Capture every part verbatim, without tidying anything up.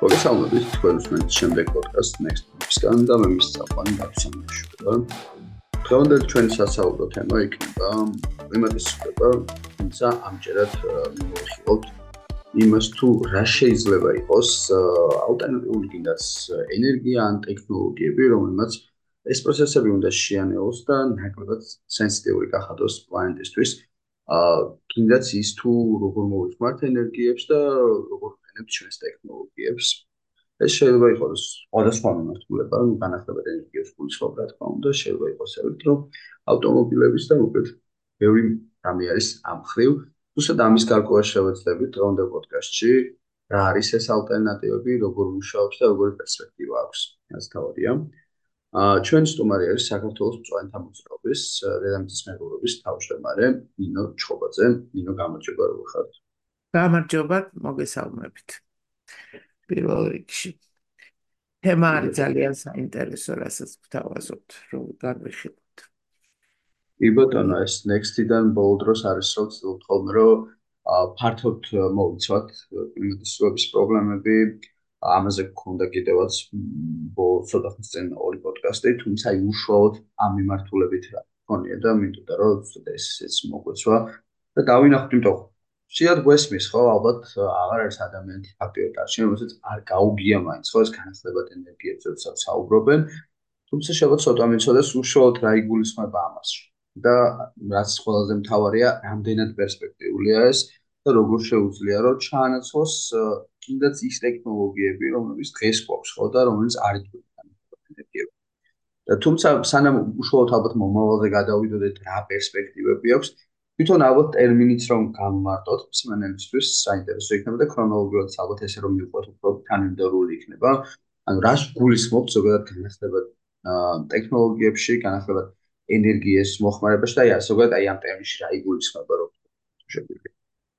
მოგესალმებით თქვენ უსმენთ შემდეგ პოდკასტ Next Steps-გან და მე მის წამყვანი გაცნობიერება. დღევანდელი ჩვენი სასაუბრო თემა იქნება კლიმატის ცვლილება, თუმცა ამჯერად მივიხილოთ იმას თუ რა შეიძლება იყოს ალტერნატიული კიდაც ენერგია ან ტექნოლოგიები, რომელმაც ეს პროცესები უნდა შეანელოს და ნაკლებად სენსიტიური გახადოს პლანეტისთვის. კიდაც ის თუ როგორ მოვიხმართ ენერგიებს და როგორ ვქენებთ ჩვენს ტექნოლოგიებს. ეს შეიძლება იყოს სხვადასხვა მიმართულება, განახლებად ენერგიას გულისხმობ, რა თქმა უნდა, შეიძლება იყოს ელექტრო ავტომობილების და მოკლედ ბევრი რამე არის ამ მხრივ. თუმცა ამის გარკვევა შევეცდებით დღევანდელ პოდკასტში, რა არის ეს ალტერნატივები, როგორ მუშაობს და როგორი პერსპექტივა აქვს. ეს თავადია. ჩვენი სტუმარი არის საქართველოს მწვანეთა მოძრაობის დედამიწის მეგობრობის თავმჯდომარე ნინო ჩხობაძე. ნინო, გამარჯობა, როგორ ხართ? გამარჯობა, მოგესალმებით. პირველ რიგში. თემა არის ძალიან საინტერესო, რასაც გვთავაზობთ, რომ განვიხილოთ. კი ბატონო, ეს Next-დან ბოლო დროს არის რომ ვცდილობთ ხოლმე რომ ფართოდ მოვიცვათ კლიმატის ცვლილების პრობლემები. ამაზე გქონდა კიდევაც ბოლო ცოტა ხნის წინ ორი პოდკასტი, თუმცა აი უშუალოდ ამ მიმართულებით რა გქონია და მინდოდა რომ ცოტა ესეც მოგვეცვა და დავინახოთ, იმიტომ რომ შეიძლება გვესმის ხო, ალბათ აღარ არის ადამიანები ფაქტიურად არჩენ, რომელსაც არ გაუგია მაინც ხო ეს განახლებად ენერგიებზე როდესაც საუბრობენ, თუმცა შეიძლება ცოტა მიცოდეს უშუალოდ რა იგულისხმება ამასში. და რაც ყველაზე მთავარია, რამდენად პერსპექტიულია ეს და როგორ შეუძლია რომ ჩაანაცვლოს კიდაც ის ტექნოლოგიები, რომლებიც დღეს გვაქვს ხო და რომელიც არ ითვლება ენერგიები. და თუმცა სანამ უშუალოდ ალბათ მომავალზე გადავიდოდეთ, რა პერსპექტივები აქვს, თვითონ ალბათ ტერმინიც რომ გამმარტოთ მსმენელისთვის საინტერესო იქნება და ქრონოლოგიურად ალბათ ესე რომ მივყვეთ უფრო თანმიმდევრული იქნება. ანუ რას გულისხმობთ ზოგადად განახლებად ტექნოლოგიებში, განახლებად ენერგიის მოხმარებაში და აი ზოგადად აი ამ ტერმინში რა იგულისხმება რომ შეგვიძლია.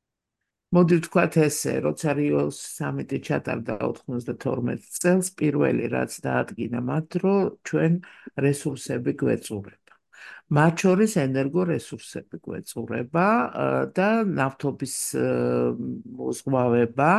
მოდი ვთქვათ ესე, როცა რიოს სამიტი ჩატარდა ოთხმოცდათორმეტ წელს, პირველი რაც დაადგინა მათ, რომ ჩვენ რესურსები გვეწურება. მათ შორის ენერგორესურსები გვეწურება და ნავთობის მოზღვავება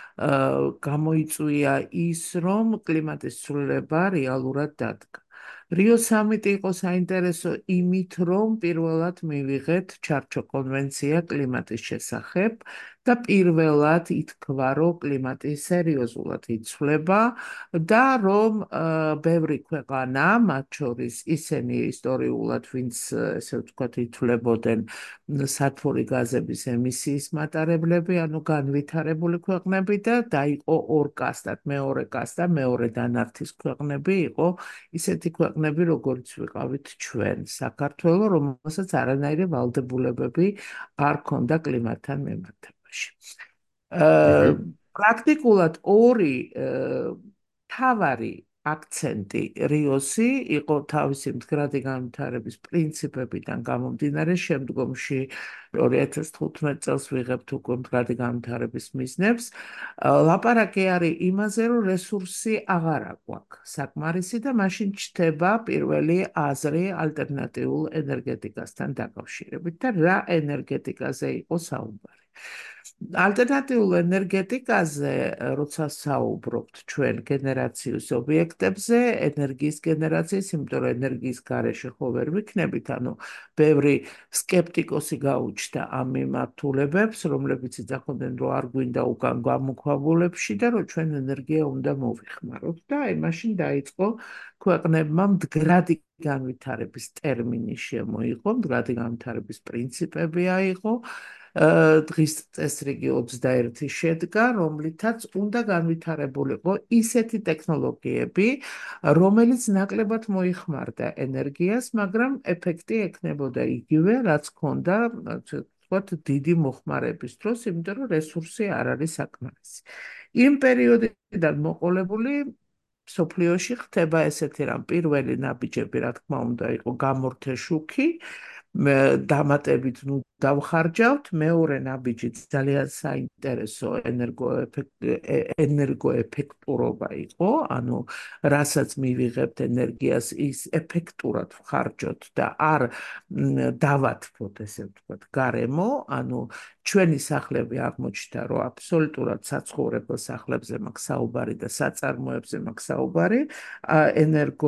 გამოიწვია ის, რომ კლიმატის ცვლილება რეალურად დადგა. რიო სამიტი იყო საინტერესო იმით, რომ პირველად მივიღეთ ჩარჩო კონვენცია კლიმატის შესახებ და პირველად ითქვა, რომ კლიმატი სერიოზულად იცვლება და რომ ბევრი ქვეყანა, მათ შორის ისინი ისტორიულად, ვინც ესე ვთქვათ, ითვლებოდნენ სათბური გაზების ემისიის მატარებლები, ანუ განვითარებული ქვეყნები და დაიყო ორ კასტად, მეორე კასტა, მეორე დანართის ქვეყნები იყო ისეთი ქვეყნები, როგორც ვიყავით ჩვენ, საქართველო, რომელსაც არანაირი ვალდებულებები არ ქონდა კლიმატთან მიმართებაში. პრაქტიკულად ორი მთავარი აქცენტი რიოსი იყო თავისი მდგრადი განვითარების პრინციპებიდან გამომდინარე, შემდგომში ორი ათას თხუთმეტ წელს ვიღებთ უკვე მდგრადი განვითარების მიზნებს. ლაპარაკი არის იმაზე, რომ რესურსი აღარ აქვს საკმარისი და მაშინ ჩნდება პირველი აზრი ალტერნატიულ ენერგეტიკასთან დაკავშირებით და რა ენერგეტიკაზე იყო საუბარი. ალტერნატიულ ენერგეტიკაზე, როცა საუბრობთ ჩვენ გენერაციის ობიექტებზე, ენერგიის გენერაციის, იმიტომ რომ ენერგიის გარეშე ხო ვერ ვიქნებით, ანუ ბევრი სკეპტიკოსი გაუჩნდა ამ მიმართულებებს, რომლებიც იძახოდნენ, რომ არ გვინდა უკან გამოქვაბულებში და რომ ჩვენ ენერგია უნდა მოვიხმაროთ და აი მაშინ დაიწყო ქვეყნებმა მდგრადი განვითარების ტერმინი შემოიღო, მდგრადი განვითარების პრინციპები აიღო. დღის წესრიგი ოცდაერთი შედგა, რომლითაც უნდა განვითარებულიყო ისეთი ტექნოლოგიები, რომელიც ნაკლებად მოიხმარდა ენერგიას, მაგრამ ეფექტი ექნებოდა იგივე, რაც ჰქონდა, ვთქვათ, დიდი მოხმარების დროს, იმიტომ რომ რესურსი არ არის საკმარისი. იმ პერიოდიდან მოყოლებული მსოფლიოში ხდება ესეთი რამ, პირველი ნაბიჯები, რა თქმა უნდა, იყო გამორთე შუქი, დამატებით ნუ დავხარჯავთ, მეორე ნაბიჯი ძალიან საინტერესო ენერგოეფექტურობა იყო, ანუ რასაც მივიღებთ ენერგიას ის ეფექტურად ვხარჯოთ და არ დავათმოთ, ესე ვთქვათ, გარემო, ანუ ჩვენი სახლები აღმოჩნდა, რომ აბსოლუტურად საცხოვრებელ სახლებზე მაქვს საუბარი და საწარმოებზე მაქვს საუბარი, ენერგო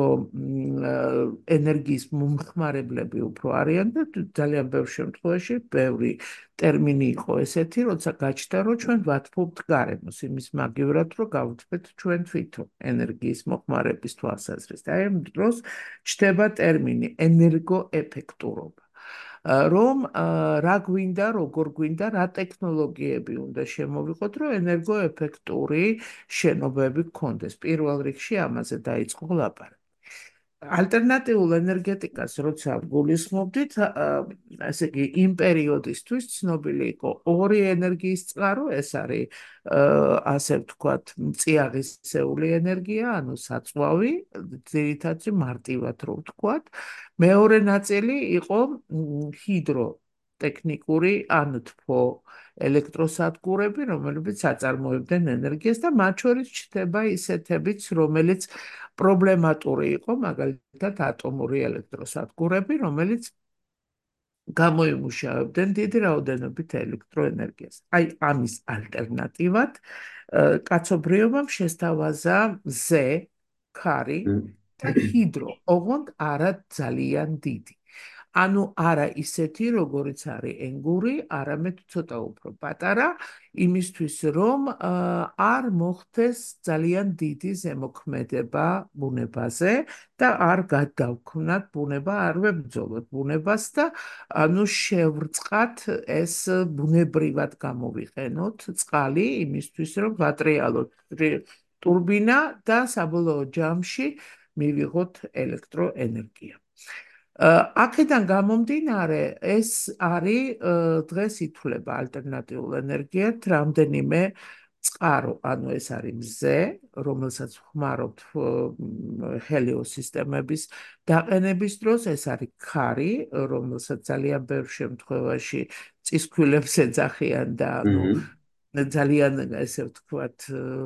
ენერგიის მომხმარებლები უფრო არიან და ძალიან ბევრ შემთხვევაში ბევრი ტერმინი იყო ესეთი, როცა გაჩნდა, რომ ჩვენ ვათმობთ გარემოს, იმის მაგივრად, რომ გავუთმეთ ჩვენ თვითონ ენერგიის მოხმარების თვალსაზრისით. აი ამ დროს ჩნდება ტერმინი ენერგოეფექტურობა. რომ რა გვინდა, როგორ გვინდა, რა ტექნოლოგიები უნდა შემოვიღოთ, რომ ენერგოეფექტური შენობები გქონდეს. პირველ რიგში ამაზე დაიწყო ლაპარაკი. ალტერნატიულ ენერგეტიკას როცა გულისხმობდით, ასე იგი, იმ პერიოდისთვის ცნობილი იყო ორი ენერგიის წყარო, ეს არის ასე ვთქვათ, წიაღისეული ენერგია, ანუ საწვავი, ძირითადად მარტივად რო ვთქვათ. მეორე ნაწილი იყო ჰიდროტექნიკური ან თბო ელექტროსადგურები, რომლებიც აწარმოებდნენ ენერგიას და მათ შორის ჩნდება ისეთებიც, რომელიც პრობლემატური იყო, მაგალითად ატომური ელექტროსადგურები, რომელიც გამოიმუშავებდნენ დიდი რაოდენობით ელექტროენერგიას. აი ამის ალტერნატივად კაცობრიობამ შესთავაზა მზე, ქარი და ჰიდრო, ოღონდ არა ძალიან დიდი. ანუ არა ისეთი, როგორიც არის ენგური, არამედ ცოტა უფრო პატარა, იმისთვის, რომ არ მოხდეს ძალიან დიდი ზემოქმედება ბუნებაზე და არ გადავქმნათ ბუნება, არ ვებრძოლოთ ბუნებას და ანუ შევრწყათ ეს ბუნებრივად გამოვიყენოთ წყალი იმისთვის, რომ ვატრიალოთ ტურბინა და საბოლოო ჯამში მივიღოთ ელექტროენერგია. აქედან გამომდინარე, ეს არის დღეს ითვლება ალტერნატიულ ენერგიად რამდენიმე წყარო, ანუ ეს არის მზე, რომელსაც ვხმარობთ ჰელიოსისტემების დაყენების დროს, ეს არის ქარი, რომელსაც ძალიან ბევრ შემთხვევაში წისქვილებს ეძახიან და ანუ ძალიან, ესე ვთქვათ,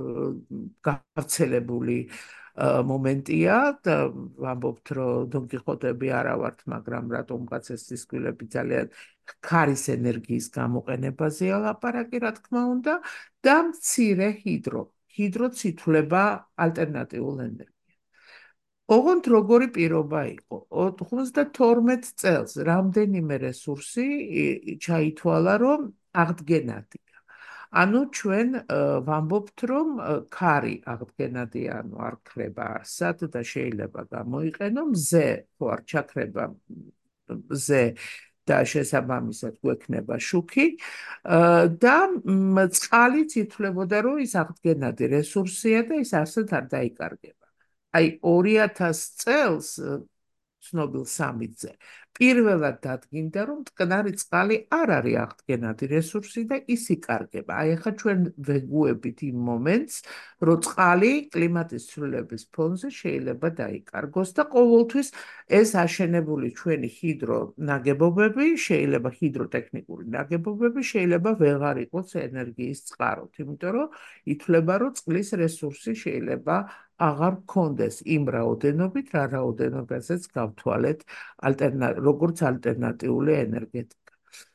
გავრცელებული მომენტია და ვამბობთ, რომ დონკიხოტები არა ვართ, მაგრამ რატომღაც ეს წისქვილები ძალიან ქარის ენერგიის გამოყენებაზეა ლაპარაკი, რა თქმა უნდა, და მცირე ჰიდრო. ჰიდროც ითვლება ალტერნატიულ ენერგიად. ოღონდ როგორი პირობა იყო? ოცდათორმეტ წელს რამდენიმე რესურსი ჩაითვალა, რომ აღდგენადია. ანუ ჩვენ ვამბობთ, რომ ქარი აღდგენადია, ანუ არ ქრება არსად და შეიძლება გამოიყენო, მზე თუ არ ჩაქრება მზე და შესაბამისად გვექნება შუქი და წყალიც ითვლებოდა, რომ ის აღდგენადი რესურსია და ის არსად არ დაიკარგება. აი ორი ათას წელს ცნობილ სამიტზე პირველად დადგინდა, რომ მტკნარი წყალი არ არის აღდგენადი რესურსი და ის იკარგება. აი ახლა ჩვენ ვეგუებით იმ მომენტს, რომ წყალი კლიმატის ცვლილების ფონზე შეიძლება დაიკარგოს და ყოველთვის ეს აშენებული ჩვენი ჰიდრო ნაგებობები, შეიძლება ჰიდროტექნიკური ნაგებობები შეიძლება ვეღარ იყოს ენერგიის წყაროთ, იმიტომ რომ ითვლება, რომ წყლის რესურსი შეიძლება აღარ გქონდეს იმ რაოდენობით, რა რაოდენობაზეც გავთვალეთ როგორც ალტერნატიული ენერგეტიკა.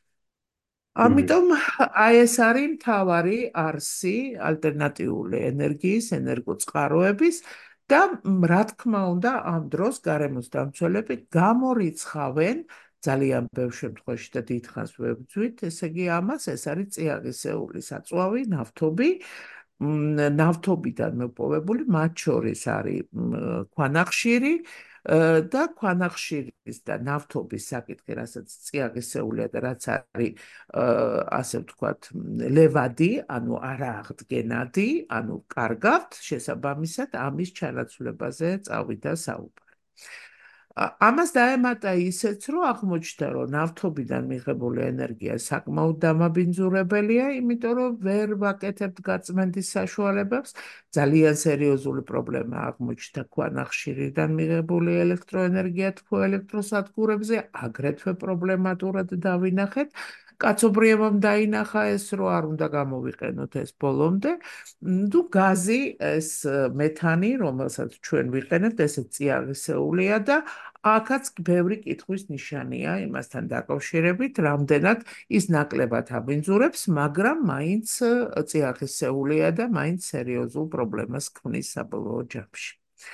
ამიტომ აი ეს არის მთავარი არსი ალტერნატიული ენერგიის, ენერგოწყაროების და რა თქმა უნდა, ამ დროს გარემოს დამცველები გამორიცხავენ ძალიან ბევრ შემთხვევაში და დიდხანს ვებრძვით, ესე იგი ამას, ეს არის წიაღისეული საწვავი, ნავთობი, ნავთობიდან მოპოვებული, მათ შორის არის ქვანახშირი და ქვანახშირის და ნავთობის საკითხი, რასაც წიაღისეულია და რაც არის, ასე ვთქვათ, ლევადი, ანუ არააღდგენადი, ანუ კარგავთ, შესაბამისად ამის ჩანაცვლებაზე წავიდა საუბარი. ამას დაემატა ისეც, რომ აღმოჩნდა, რომ ნავთობიდან მიღებული ენერგია საკმაოდ დამაბინძურებელია, იმიტომ რომ ვერ ვაკეთებთ გაწმენდის საშუალებებს. ძალიან სერიოზული პრობლემა აღმოჩნდა ქვანახშირიდან მიღებული ელექტროენერგია თბო ელექტროსადგურებზე, აგრეთვე პრობლემატურად დავინახეთ კაცობრიობამ დაინახა ეს, რომ არ უნდა გამოვიყენოთ ეს ბოლომდე. თუ გაზი, ეს მეთანი, რომელსაც ჩვენ ვიყენებთ, ესეც წიაღისეულია და აქაც ბევრი კითხვის ნიშანია იმასთან დაკავშირებით, რამდენად ის ნაკლებად აბინძურებს, მაგრამ მაინც წიაღისეულია და მაინც სერიოზულ პრობლემას ქმნის საბოლოო ჯამში.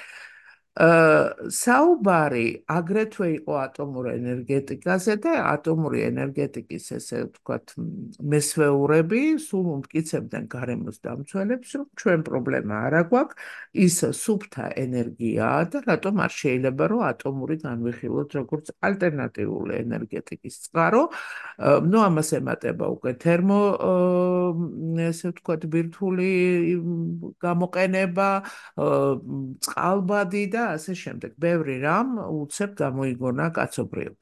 საუბარი აგრეთვე იყო ატომურ ენერგეტიკაზე და ატომური ენერგეტიკის, ესე ვთქვათ, მესვეურები სულ უმტკიცებდნენ გარემოს დამცველებს, რომ ჩვენ პრობლემა არ აქვს, ის სუფთა ენერგიაა და რატომ არ შეიძლება, რომ ატომური განვიხილოთ როგორც ალტერნატიული ენერგეტიკის წყარო. ნუ ამას ემატება უკვე თერმო, ესე ვთქვათ, ბირთვული გამოყენება, წყალბადი და ასე შემდეგ. ბევრი რამ უცებ გამოიგონა კაცობრიობა.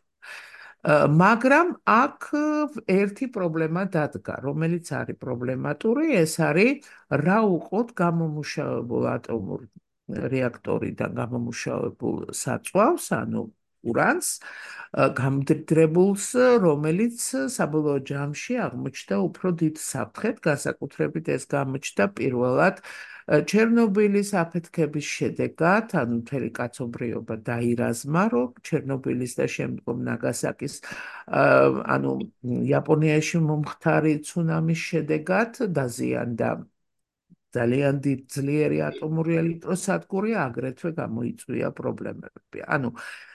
მაგრამ აქ ერთი პრობლემა დადგა, რომელიც არის პრობლემატური, ეს არის რა უყოთ გამომუშავებულ ატომურ რეაქტორიდან გამომუშავებულ საწვავს, ანუ ურანს, გამდიდრებულს, რომელიც საბოლოო ჯამში აღმოჩნდა უფრო დიდ საფრთხედ, განსაკუთრებით ეს გამოჩნდა პირველად ჩერნობილის აფეთქების შედეგად, ანუ მთელი კაცობრიობა დაირაზმა, რომ ჩერნობილის და შემდგომ ნაგასაკის, ანუ იაპონიაში მომხდარი ცუნამის შედეგად დაზიანდა ძალიან ძლიერი ატომური ელექტროსადგური, აგრეთვე გამოიწვია პრობლემები. ანუ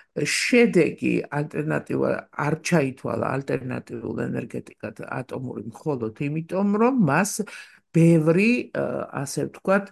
შედეგი ალტერნატივა არ ჩაითვალა ალტერნატიულ ენერგეტიკად ატომური მხოლოდ იმიტომ, რომ მას ბევრი, ასე ვთქვათ,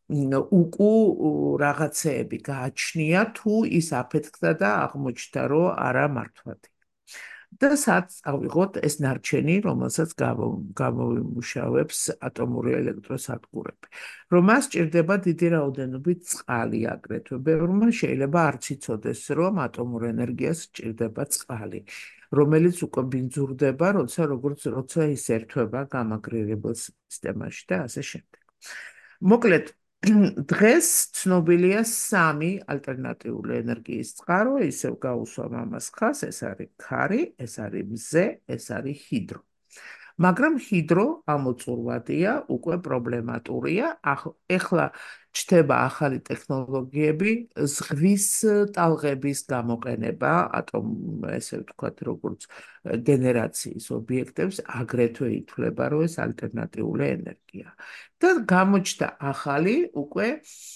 უკუ რაღაცეები გააჩნია, თუ ის აფეთქდა და აღმოჩნდა, რომ არა მართვადი. და სადაც ავიღოთ ეს ნარჩენი, რომელსაც გამოვიმუშავებს ატომური ელექტროსადგურები. რომ მას სჭირდება დიდი რაოდენობით წყალი აგრეთვე. ბევრმა შეიძლება არც იცოდეს, რომ ატომურ ენერგიას სჭირდება წყალი, რომელიც უკვე ბინძურდება, როცა როგორც როცა ის ერთვება გამაგრირებელ სისტემაში და ასე შემდეგ. მოკლედ, დღეს ცნობილია სამი ალტერნატიული ენერგიის წყარო, ისევ გაუსვამ ამას ხაზს, ეს არის ქარი, ეს არის მზე, ეს არის ჰიდრო. მაგრამ ჰიდრო ამოწურვადია, უკვე პრობლემატურია. ეხლა ჩნდება ახალი ტექნოლოგიები, ზღვის ტალღების გამოყენება, ატომ, ესე ვთქვათ, როგორც გენერაციის ობიექტებს, აგრეთვე ითვლება, რომ ეს ალტერნატიული ენერგია. და გამოჩნდა ახალი, უკვე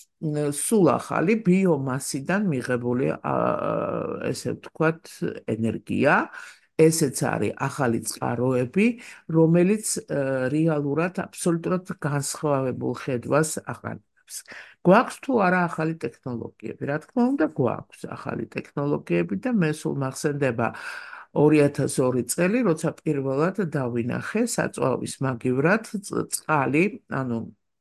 სულ ახალი ბიომასიდან მიღებული, ესე ვთქვათ, ენერგია. ესეც არის ახალი წყაროები, რომელიც რეალურად აბსოლუტურად განსხვავებულ ხედვას აყენებს. გვაქვს თუ არა ახალი ტექნოლოგიები? რა თქმა უნდა, გვაქვს ახალი ტექნოლოგიები და მე სულ მახსენდება ორი ათას ორი წელი, როცა პირველად დავინახე საწვავის მაგივრად წყალი, ანუ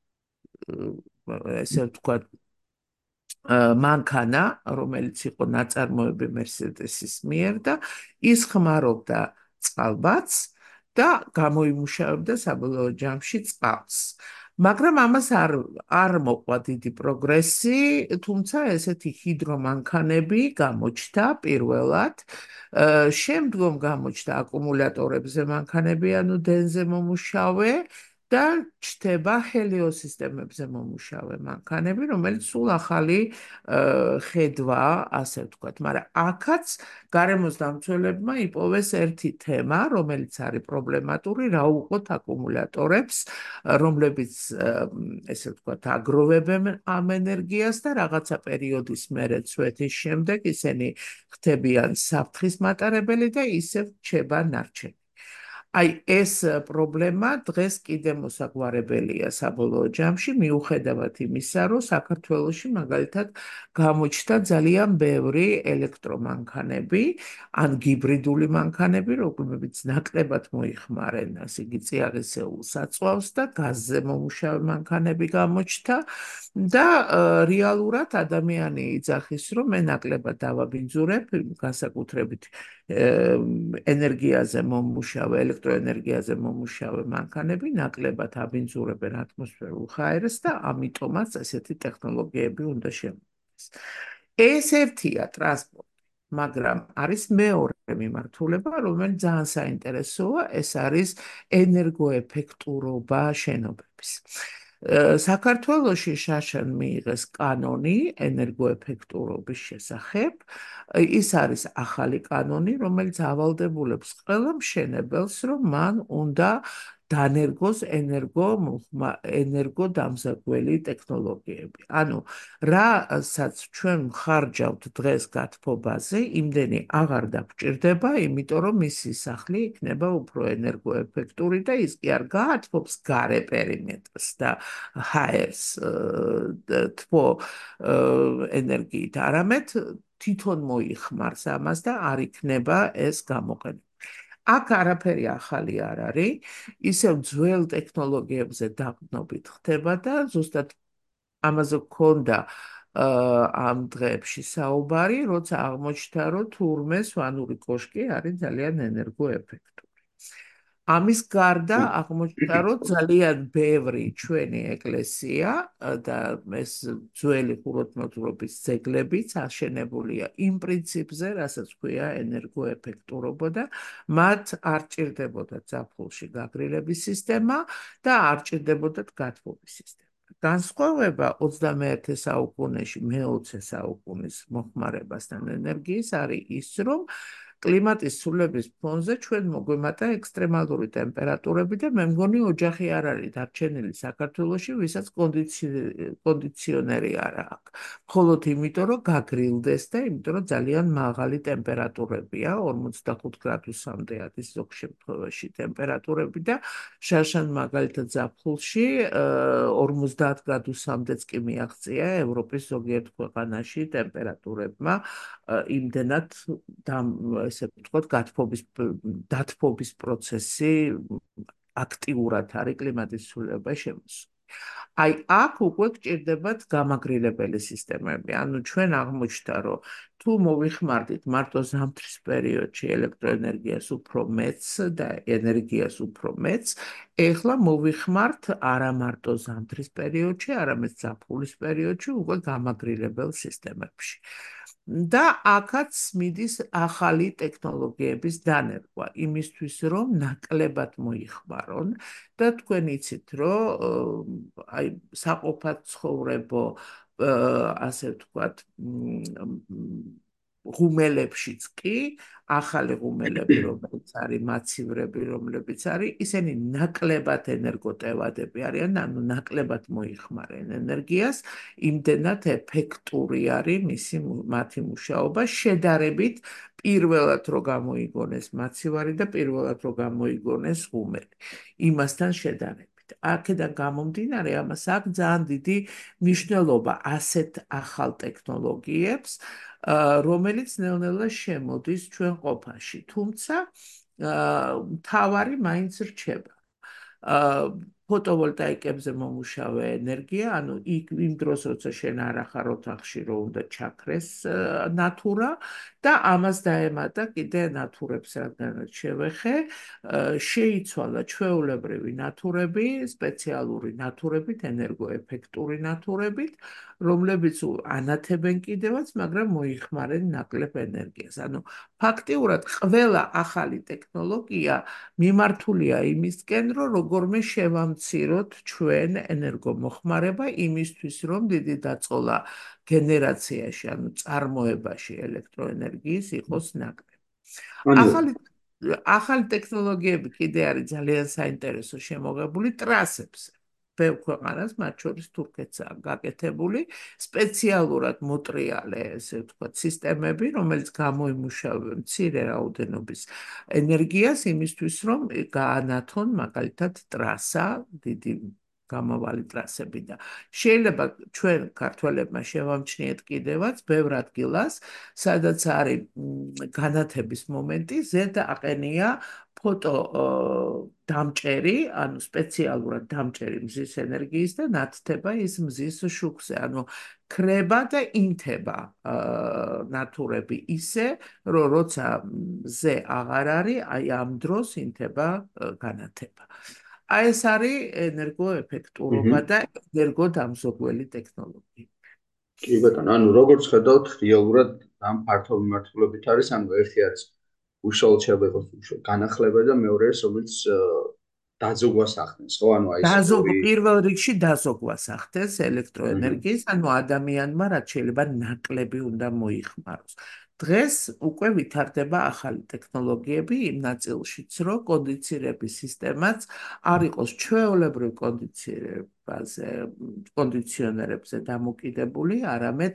ესე ვთქვათ, მანქანა, რომელიც იყო ნაწარმოები მერსედესის მიერ და ის ხმარობდა წყალბადს და გამოიმუშავებდა საბოლოო ჯამში წყალს. მაგრამ ამას არ არ მოყვა დიდი პროგრესი, თუმცა ესეთი ჰიდრომანქანები გამოჩნდა პირველად. შემდგომ გამოჩნდა აკუმულატორებზე მანქანები, ანუ დენზე მომუშავე და ჩნდება ჰელიოსისტემებზე მომუშავე მანქანები, რომელიც სულ ახალი ხედვა, ასე ვთქვათ, მაგრამ აქაც გარემოს დამცველებმა იპოვეს ერთი თემა, რომელიც არის პრობლემატური, რა უყოთ აკუმულატორებს, რომლებიც, ესე ვთქვათ, აგროვებენ ამ ენერგიას და რაღაცა პერიოდის მერე წვეთის შემდეგ ისინი ხდებიან საფრთხის მატარებელი და ისევ რჩება ნარჩენი. აი, ეს პრობლემა დღეს კიდე მოსაგვარებელია საბოლოო ჯამში, მიუხედავად იმისა, რომ საქართველოში მაგალითად გამოჩნდა ძალიან ბევრი ელექტრომანქანები, ან გიბრიდული მანქანები, რომლებიც ნაკლებად მოიხმარენ, ასე იგი, წიაღისეულ საწვავს და გაზზე მომუშავე მანქანები გამოჩნდა და რეალურად ადამიანი იძახის, რომ მე ნაკლებად დავაბინძურებ, განსაკუთრებით ენერგიაზე მომუშავე, ელექტროენერგიაზე მომუშავე მანქანები ნაკლებად აბინძურებენ ატმოსფერულ ჰაერს და ამიტომაც ესეთი ტექნოლოგიები უნდა შემოგვიდეს. ეს ერთია ტრანსპორტი. მაგრამ არის მეორე მიმართულება, რომელიც ძალიან საინტერესოა, ეს არის ენერგოეფექტურობა შენობების. საქართველოში შაშან მიიღეს კანონი ენერგოეფექტურობის შესახებ. ის არის ახალი კანონი, რომელიც ავალდებულებს ყველა მშენებელს, რომ მან უნდა დანერგოს ენერგო ენერგოდამზაგველი ტექნოლოგიები. ანუ რასაც ჩვენ მხარჯავთ დღეს გათბობაზე, იმდენი აღარ დაგჭირდება, იმიტომ რომ მისი სახლი იქნება უფრო ენერგოეფექტური და ის კი არ გაათბობს გარე პერიმეტრს და ჰაერს თბო ენერგიით, არამედ თვითონ მოიხმარს ამას და არ იქნება ეს გამოყენებული. აქ არაფერი ახალი არ არის, ისევ ძველ ტექნოლოგიებზე დაყრდნობით ხდება და ზუსტად ამაზე გქონდა ამ დღეებში საუბარი, როცა აღმოჩნდა, რომ თურმე სვანური კოშკი არის ძალიან ენერგოეფექტური. ამის გარდა აღმოჩნდა, რომ ძალიან ბევრი ჩვენი ეკლესია და ეს ძველი ხუროთმოძღვრობის ძეგლებიც აშენებულია იმ პრინციპზე, რასაც ქვია ენერგოეფექტურობა და მათ არ ჭირდებოდა ზაფხულში გაგრილების სისტემა და არ ჭირდებოდათ გათბობის სისტემა. განსხვავება ოცდამეერთე საუკუნეში მეოცე საუკუნის მოხმარებასთან ენერგიის არის ის, რომ კლიმატის ცვლილების ფონზე ჩვენ მოგვიმატა ექსტრემალური ტემპერატურები და მე მგონი ოჯახი არ არის დარჩენილი საქართველოში, ვისაც კონდიციონერი არ აქვს. მხოლოდ იმიტომ, რომ გაგრილდეს და იმიტომ, რომ ძალიან მაღალი ტემპერატურებია, ორმოცდახუთ გრადუსამდე არის ზოგ შემთხვევაში ტემპერატურები და შარშან მაგალითად ზაფხულში ორმოცდაათ გრადუსამდეც კი მიაღწია ევროპის ზოგიერთ ქვეყანაში ტემპერატურებმა იმდენად ესე ვთქვათ, გათბობის დათბობის პროცესი აქტიურად არის კლიმატის ცვლილება შემოსული. აი, აქ უკვე გჭირდებათ გამაგრილებელი სისტემები. ანუ ჩვენ აღმოჩნდა, რომ თუ მოვიხმარდით მარტო ზამთრის პერიოდში ელექტროენერგიას უფრო მეც და ენერგიას უფრო მეც, ეხლა მოვიხმართ არა მარტო ზამთრის პერიოდში, არამედ ზაფხულის პერიოდში უკვე გამაგრილებელ სისტემებში. და აქაც მიდის ახალი ტექნოლოგიების დანერგვა იმისთვის, რომ ნაკლებად მოიხმარონ და თქვენ იცით, რომ აი საყოფად ცხოვრებო ასე ვთქვათ ღუმელებშიც კი ახალი ღუმელები, რომელიც არის მაცივრები, რომლებიც არის, ისინი ნაკლებად ენერგოტევადები არიან, ანუ ნაკლებად მოიხმარენ ენერგიას, იმდენად ეფექტური არის მისი მათი მუშაობა შედარებით პირველად რო გამოიგონეს მაცივარი და პირველად რო გამოიგონეს ღუმელი. იმასთან შედარებით. აქედან გამომდინარე, ამას აქვს ძალიან დიდი მნიშვნელობა ასეთ ახალ ტექნოლოგიებს, რომელიც ნელ-ნელა შემოდის ჩვენ ყოფაში. თუმცა მთავარი მაინც რჩება. ფოტოვოლტაიკებზე მომუშავე ენერგია, ანუ იმ დროს, როცა შენ არ ახარ ოთახში, რომ უნდა ჩაქრეს ნატურა და ამას დაემატა კიდე ნატურებს, რადგანაც შევეხე, შეიცვალა ჩვეულებრივი ნატურები, სპეციალური ნატურებით, ენერგოეფექტური ნატურებით, რომლებიც ანათებენ კიდევაც, მაგრამ მოიხმარენ ნაკლებ ენერგიას. ანუ ფაქტიურად ყველა ახალი ტექნოლოგია მიმართულია იმისკენ, რომ როგორმე შევამციროთ ჩვენ ენერგომოხმარება იმისთვის, რომ დიდი დაწოლა გენერაციაში, ანუ წარმოებაში ელექტროენერგიის იყოს ნაკლები. ახალი ახალი ტექნოლოგიები კიდე არის ძალიან საინტერესო შემოღებული ტრასებზე. ბევრ ქვეყანას, მათ შორის თურქეთსაა გაკეთებული სპეციალურად მოტრიალე, ესე ვთქვათ, სისტემები, რომელიც გამოიმუშავებენ მცირე რაოდენობის ენერგიას იმისთვის, რომ გაანათონ მაგალითად ტრასა, დიდი გამავალი ტრასები და შეიძლება ჩვენ ქართველებმა შევამჩნიეთ კიდევაც ბევრ ადგილას, სადაც არის განათების მომენტი, ზედ აყენია ფოტო დამჭერი, ანუ სპეციალურად დამჭერი მზის ენერგიის და ნათდება ის მზის შუქზე, ანუ ქრება და ინთება ნატურები ისე, რომ როცა მზე აღარ არის, აი ამ დროს ინთება განათება. აი ეს არის ენერგოეფექტურობა და ენერგოდამზოგველი ტექნოლოგია. კი ბატონო, ანუ როგორც ხედავთ, რეალურად ამ ფართო მიმართულებით არის, ანუ ერთი არის უშუალოდ შეიძლება იყოს უშუალოდ განახლება და მეორე არის, რომელიც აა, დაძოგვას ახდენს, ხო? ანუ აი ეს დაზოგ ორი. პირველ რიგში დაზოგვას ახდენს აჰა. ელექტროენერგიის, ანუ ადამიანმა რაც შეიძლება ნაკლები უნდა მოიხმაროს. დღეს უკვე ვითარდება ახალი ტექნოლოგიები იმ ნაწილშიც, რომ კონდიცირების სისტემაც არ იყოს ჩვეულებრივ კონდიცირებაზე, კონდიციონერებზე დამოკიდებული, არამედ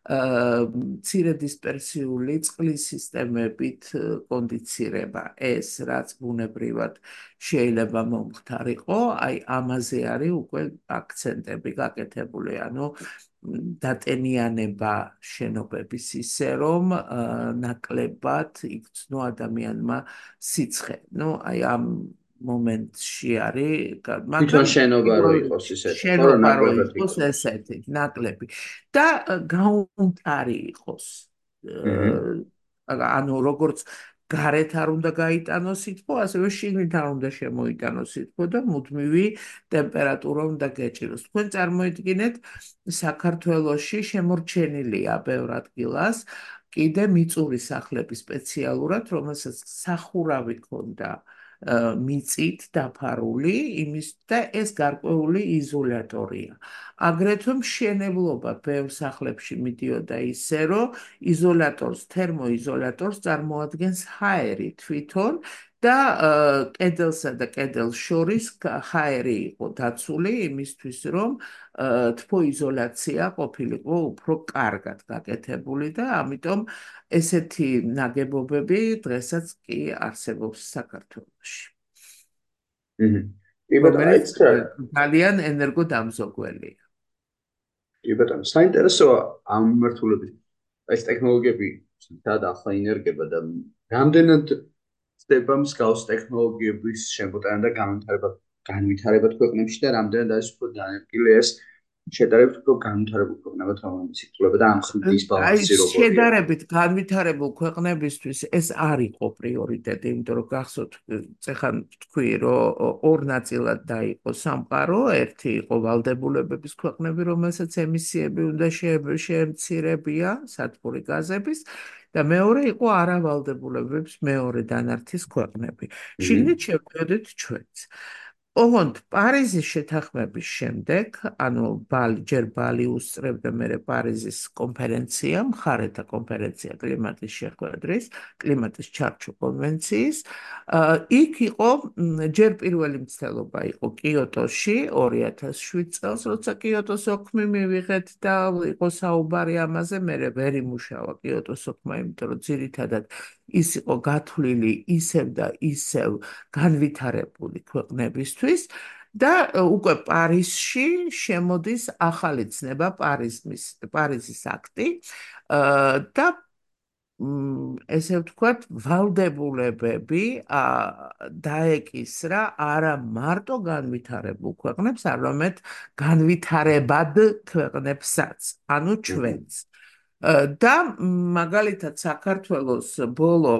მცირე დისპერსიული წყლის სისტემებით კონდიცირება. ეს რაც ბუნებრივად შეიძლება მომხდარიყო, აი ამაზე არის უკვე აქცენტები გაკეთებული, ანუ დატენიანება შენობების ისე, რომ ნაკლებად იქცნო ადამიანმა სიცხე. ნუ აი ამ მომენტში არის, თვითონ მაგრამ შენობა რო პირველ იყოს რიგში ისეთი, ხო, რომ შენობა რო ნაკლებად იყოს იქნას. ესეთი ნაკლები და გაუნტარი იყოს. აჰა. აა, ანუ როგორც გარეთ არ უნდა გაიტანოს სითბო, ასევე შიგნით არ უნდა შემოიტანოს სითბო და მუდმივი ტემპერატურა უნდა გეჭიროს. თქვენ წარმოიდგინეთ, საქართველოში შემორჩენილია ბევრ ადგილას კიდე მიწური სახლები სპეციალურად, რომელსაც სახურავი ქონდა მიწით დაფარული, იმის და ეს გარკვეული იზოლატორია. აგრეთვე მშენებლობა ბევრ სახლებში მიდიოდა ისე, რომ იზოლატორს, თერმოიზოლატორს წარმოადგენს ჰაერი თვითონ და კედელსა და კედელს შორის ჰაერი იყო დაცული იმისთვის, რომ თბოიზოლაცია ყოფილიყო უფრო კარგად გაკეთებული და ამიტომ ესეთი ნაგებობები დღესაც კი არსებობს საქართველოში, აჰა. კი ბატონო, რომელიც აიც რა. ძალიან ენერგოდამზოგველია. კი ბატონო, საინტერესოა ამ მიმართულებით. ეს ტექნოლოგიები და ახლა ინერგება და რამდენად ხდება მსგავს ტექნოლოგიების შემოტანა და განვითარება განვითარება ქვეყნებში და რამდენად არის უფრო განადგილე ეს შედარებით უფრო განვითარებულ ქვეყნებად რომელიც ითვლება და ამ ხრივ აი, დისბალანსი როგორია? შედარებით განვითარებულ ქვეყნებისთვის ეს არ იყო პრიორიტეტი, იმიტომ რომ გახსოვთ, წეხან თქვი, რომ ორ ნაწილად დაიყო სამყარო, ერთი იყო ვალდებულებების ქვეყნები, რომელსაც ემისიები უნდა შეემცირებია, სათბური გაზების, და მეორე იყო არავალდებულებების მეორე დანართის ქვეყნები. აჰა. შიგნით შევდიოდით ჩვენც. ოღონდ პარიზის შეთანხმების შემდეგ, ანუ ბალი ჯერ ბალი უსწრებდა მერე პარიზის კონფერენცია, მხარეთა კონფერენცია კლიმატის შეხვედრის, კლიმატის ჩარჩო კონვენციის, იქ იყო ჯერ პირველი მცდელობა იყო კიოტოში ორი ათას შვიდ წელს, როცა კიოტოს ოქმი მივიღეთ და იყო საუბარი ამაზე, მერე ვერ იმუშავა კიოტოს ოქმა, იმიტომ რომ ძირითადად ის იყო გათვლილი ისევ და ისევ განვითარებული ქვეყნებისთვის და უკვე პარიზში შემოდის ახალი ცნება პარიზის პარიზის აქტი და ესე ვთქვათ, ვალდებულებები დაეკისრა არა მარტო განვითარებულ ქვეყნებს, არამედ განვითარებად ქვეყნებსაც, ანუ ჩვენც. და მაგალითად საქართველოს ბოლო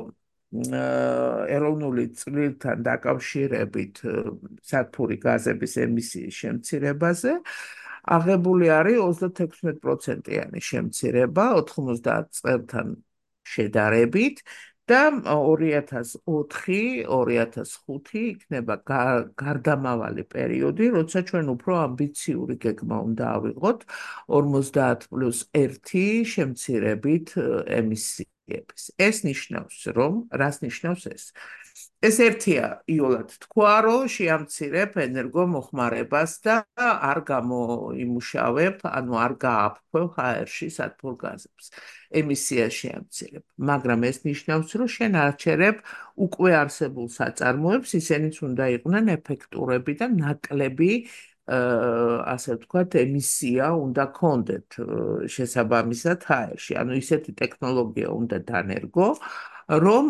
ეროვნული წვლილთან დაკავშირებით სათბური გაზების ემისიის შემცირებაზე აღებული არის ოცდათექვსმეტ პროცენტიანი შემცირება ოთხმოცდაათ წელთან შედარებით და ორი ათას ოთხი ორი ათას ხუთი იქნება გარდამავალი პერიოდი, როცა ჩვენ უფრო ამბიციური გეგმა უნდა ავიღოთ ორმოცდაათ პლუს ერთი შემცირებით ემისიების. ეს ნიშნავს, რომ რას ნიშნავს ეს? ეს ერთია იოლად თქვა, რომ შეამცირებ ენერგომოხმარებას და არ გამოიმუშავებ, ანუ არ გააფქვევ ჰაერში სათბურ გაზებს. ემისია შეამცირებ, მაგრამ ეს ნიშნავს, რომ შენ არჩერებ უკვე არსებულ საწარმოებს, ისინიც უნდა იყვნენ ეფექტურები და ნაკლები ასე ვთქვათ, ემისია უნდა კონდეთ შესაბამისად ჰაერში. ანუ ისეთი ტექნოლოგია უნდა დანერგო, რომ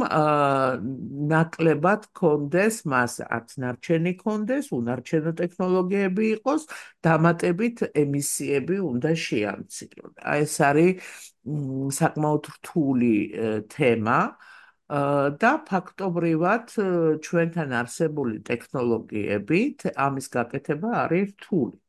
ნაკლებად კონდეს მას, არც ნარჩენი კონდეს, უნარჩენო ტექნოლოგიები იყოს, დამატებით ემისიები უნდა შეამცირონ. ეს არის საკმაოდ რთული თემა და ფაქტობრივად ჩვენთან არსებული ტექნოლოგიებით ამის გაკეთება არის რთული.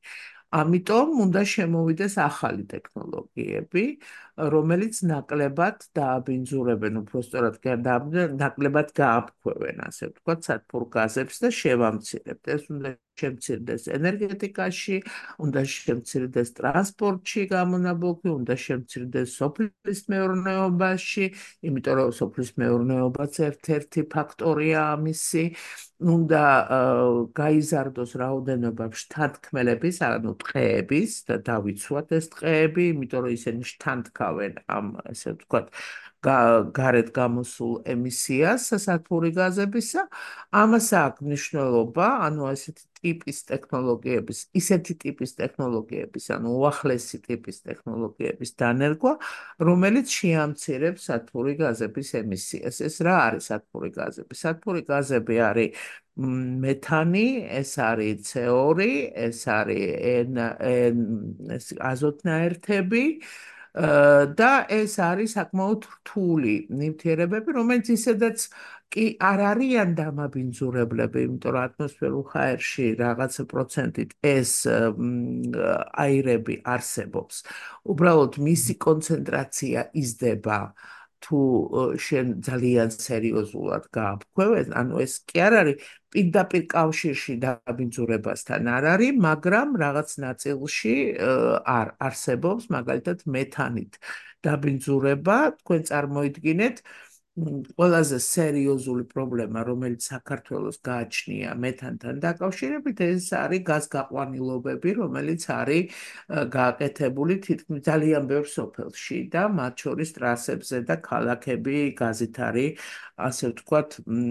ამიტომ უნდა შემოვიდეს ახალი ტექნოლოგიები, რომელიც ნაკლებად დააბინძურებენ, უпростоრად კი არ დააბინძურებენ, ნაკლებად გააფქვევენ, ასე ვთქვათ, სათბურ გაზებს და შევამცირებთ. ეს უნდა შემცირდეს ენერგეტიკაში, უნდა შემცირდეს ტრანსპორტში გამონაბოლქვი, უნდა შემცირდეს სოფლის მეურნეობაში, იმიტომ რომ სოფლის მეურნეობაც ერთ-ერთი ფაქტორია ამისი. უნდა გაიზარდოს რაოდენობა შთანთქმელების, ანუ ტყეების და დავიცვათ ეს ტყეები, იმიტომ რომ ისინი შთანთქავენ ამ, ესე ვთქვათ, გარეთ გამოსულ ემისიას სასათბური გაზებისა. ამას აქვს მნიშვნელობა, ანუ ესეთი ტიპის ტექნოლოგიების, ისეთი ტიპის ტექნოლოგიების, ანუ უახლესი ტიპის ტექნოლოგიების დანერგვა, რომელიც შეამცირებს სათბური გაზების ემისიას. ეს რა არის სათბური გაზები? სათბური გაზები არის მეთანი, ეს არის ცე ორი, ეს არის N, N, ეს აზოტნაერთები და ეს არის საკმაოდ რთული ნივთიერებები, რომელიც ისედაც კი არ არიან დამაბინძურებლები, იმიტომ რომ ატმოსფერულ ჰაერში რაღაცა პროცენტით ეს აირები არსებობს. უბრალოდ მისი კონცენტრაცია იზრდება თუ შენ ძალიან სერიოზულად გააფქვევ, ანუ ეს კი არ არის პირდაპირ კავშირში დაბინძურებასთან არ არის, მაგრამ რაღაც ნაწილში არ არსებობს, მაგალითად მეთანით დაბინძურება, თქვენ წარმოიდგინეთ, ყველაზე სერიოზული პრობლემა, რომელიც საქართველოს გააჩნია მეთანთან დაკავშირებით, ეს არის გაზგაყვანილობები, რომელიც არის გააკეთებული თითქმის ძალიან ბევრ სოფელში და მათ შორის ტრასებზე და ქალაქები გაზით არის, ასე ვთქვათ,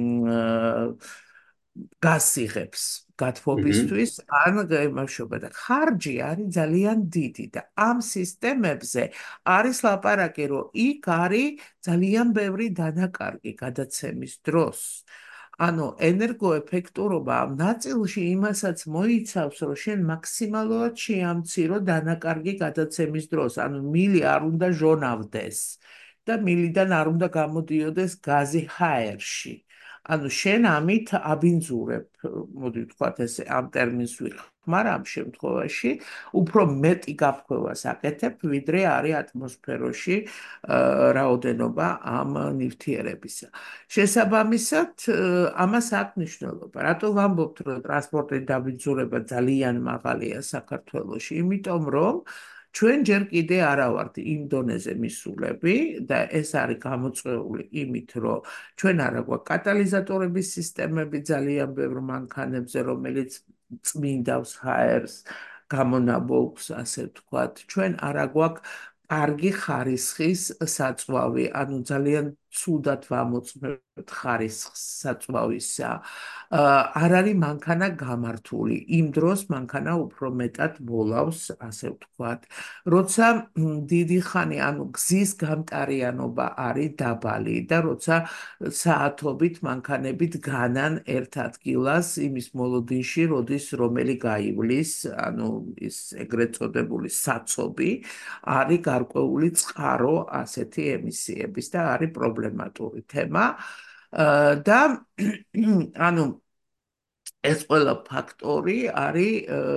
გასიღებს გათბობისთვის ან გემშვება და ხარჯი არის ძალიან დიდი და ამ სისტემებზე არის ლაპარაკი, რომ იქ არის ძალიან ბევრი დანაკარგი გადაცემის დროს. ანუ ენერგოეფექტურობა ამ ნაწილში იმასაც მოიცავს, რომ შენ მაქსიმალურად შეამცირო დანაკარგი გადაცემის დროს, ანუ მილი არ უნდა ჟონავდეს და მილიდან არ უნდა გამოდიოდეს გაზი ჰაერში. ანუ შენ ამით აბინძურებ, მოდი ვთქვათ ესე, ამ ტერმინს ვიხმარ ამ შემთხვევაში, უფრო მეტი გაფქვევას აკეთებ, ვიდრე არის ატმოსფეროში რაოდენობა ამ ნივთიერებისა. შესაბამისად, ამას აქვს მნიშვნელობა. რატო ვამბობთ, რომ ტრანსპორტის დაბინძურება ძალიან მაღალია საქართველოში? იმიტომ რომ ჩვენ ჯერ კიდე არა ვართ იმ დონეზე მისულები და ეს არის გამოწვეული იმით, რომ ჩვენ არა გვაქვს კატალიზატორების სისტემები ძალიან ბევრ მანქანებზე, რომელიც წმინდავს ჰაერს, გამონაბოლქვს, ასე ვთქვათ. ჩვენ არა გვაქვს კარგი ხარისხის საწვავი, ანუ ძალიან ცუდად ვამოწმებთ ხარისხს საწვავისა. არ არის მანქანა გამართული. იმ დროს მანქანა უფრო მეტად ბოლავს, ასე ვთქვათ. როცა დიდი ხანი, ანუ გზის გამტარიანობა არის დაბალი და როცა საათობით მანქანები დგანან ერთ ადგილას იმის მოლოდინში, როდის რომელი გაივლის, ანუ ის ეგრეთ წოდებული საცობი, არის გარკვეული წყარო ასეთი ემისიების და არის პრობლემატური თემა. და ანუ ეს ყველა ფაქტორი არის,